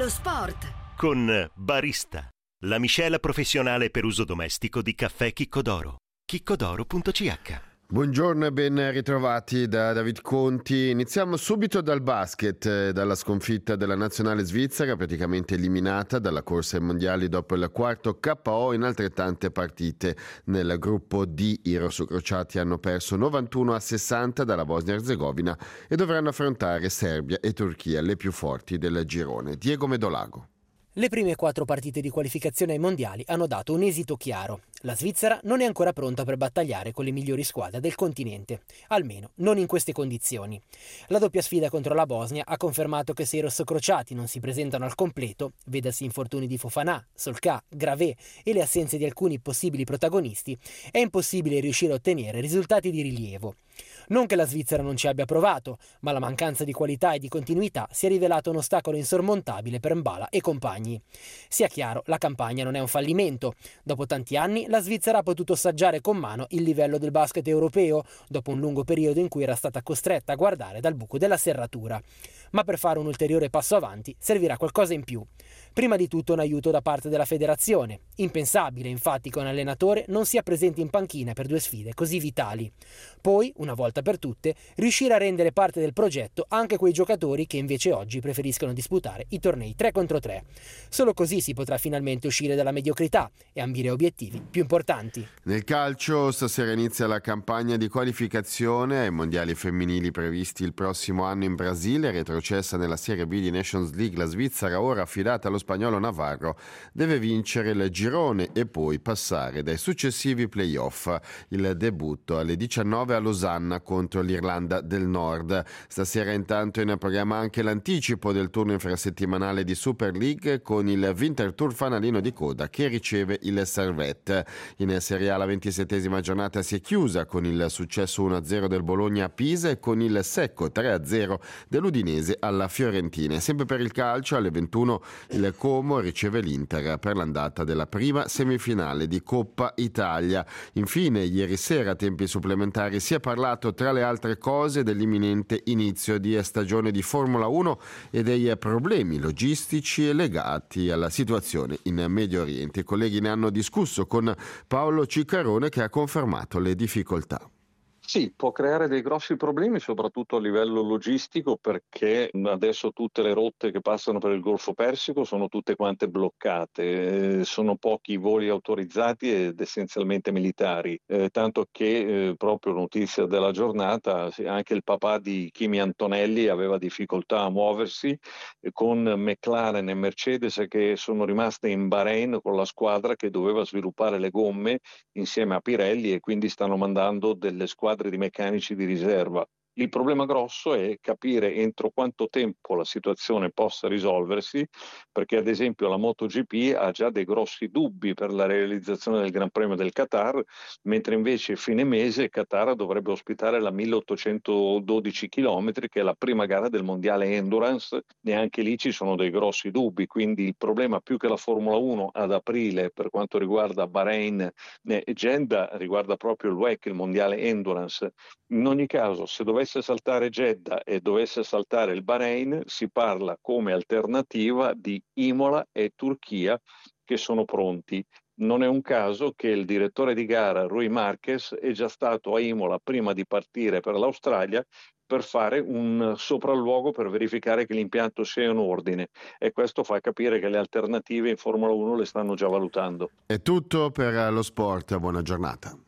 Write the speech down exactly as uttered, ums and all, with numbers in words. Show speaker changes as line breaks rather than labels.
Lo sport
con Barista, la miscela professionale per uso domestico di caffè Chicco d'Oro. chicco d'oro punto c h.
Buongiorno e ben ritrovati da David Conti. Iniziamo subito dal basket, dalla sconfitta della nazionale svizzera, praticamente eliminata dalla corsa ai mondiali dopo il quarto K O in altrettante partite. Nel gruppo D i rossocrociati hanno perso novantuno a sessanta dalla Bosnia-Erzegovina e dovranno affrontare Serbia e Turchia, le più forti del girone. Diego Medolago.
Le prime quattro partite di qualificazione ai mondiali hanno dato un esito chiaro. La Svizzera non è ancora pronta per battagliare con le migliori squadre del continente, almeno non in queste condizioni. La doppia sfida contro la Bosnia ha confermato che se i rossocrociati non si presentano al completo, vedasi infortuni di Fofana, Solcà, Gravé e le assenze di alcuni possibili protagonisti, è impossibile riuscire a ottenere risultati di rilievo. Non che la Svizzera non ci abbia provato, ma la mancanza di qualità e di continuità si è rivelata un ostacolo insormontabile per Mbala e compagni. Sia chiaro, la campagna non è un fallimento. Dopo tanti anni la Svizzera ha potuto assaggiare con mano il livello del basket europeo, dopo un lungo periodo in cui era stata costretta a guardare dal buco della serratura. Ma per fare un ulteriore passo avanti servirà qualcosa in più. Prima di tutto un aiuto da parte della federazione. Impensabile, infatti, che un allenatore non sia presente in panchina per due sfide così vitali. Poi, una volta per tutte, riuscire a rendere parte del progetto anche quei giocatori che invece oggi preferiscono disputare i tornei tre contro tre. Solo così si potrà finalmente uscire dalla mediocrità e ambire a obiettivi più importanti.
Nel calcio stasera inizia la campagna di qualificazione ai mondiali femminili previsti il prossimo anno in Brasile. Retrocessa nella Serie B di Nations League, la Svizzera, ora affidata allo spagnolo Navarro, deve vincere il girone e poi passare dai successivi play-off. Il debutto alle diciannove a Losanna contro l'Irlanda del Nord. Stasera intanto in programma anche l'anticipo del turno infrasettimanale di Super League con il Winterthur fanalino di coda che riceve il Servette. In Serie A la ventisettesima giornata si è chiusa con il successo uno a zero del Bologna a Pisa e con il secco tre a zero dell'Udinese alla Fiorentina. Sempre per il calcio alle ventuno il Como riceve l'Inter per l'andata della prima semifinale di Coppa Italia. Infine, ieri sera a tempi supplementari si è parlato tra le altre cose dell'imminente inizio di stagione di Formula uno e dei problemi logistici legati alla situazione in Medio Oriente. I colleghi ne hanno discusso con Paolo Ciccarone, che ha confermato le difficoltà.
Sì, può creare dei grossi problemi soprattutto a livello logistico, perché adesso tutte le rotte che passano per il Golfo Persico sono tutte quante bloccate, eh, sono pochi i voli autorizzati ed essenzialmente militari, eh, tanto che eh, proprio notizia della giornata, anche il papà di Kimi Antonelli aveva difficoltà a muoversi, eh, con McLaren e Mercedes che sono rimaste in Bahrain con la squadra che doveva sviluppare le gomme insieme a Pirelli, e quindi stanno mandando delle squadre di meccanici di riserva. Il problema grosso è capire entro quanto tempo la situazione possa risolversi, perché ad esempio la MotoGP ha già dei grossi dubbi per la realizzazione del Gran Premio del Qatar, mentre invece fine mese Qatar dovrebbe ospitare la milleottocentododici chilometri, che è la prima gara del mondiale Endurance. Neanche lì ci sono dei grossi dubbi, quindi il problema più che la Formula uno ad aprile per quanto riguarda Bahrain e Jeddah riguarda proprio il W E C, il mondiale Endurance. In ogni caso, se dovesse saltare Jeddah e dovesse saltare il Bahrain, si parla come alternativa di Imola e Turchia, che sono pronti. Non è un caso che il direttore di gara, Rui Marquez, è già stato a Imola prima di partire per l'Australia per fare un sopralluogo per verificare che l'impianto sia in ordine, e questo fa capire che le alternative in Formula uno le stanno già valutando.
È tutto per lo sport, buona giornata.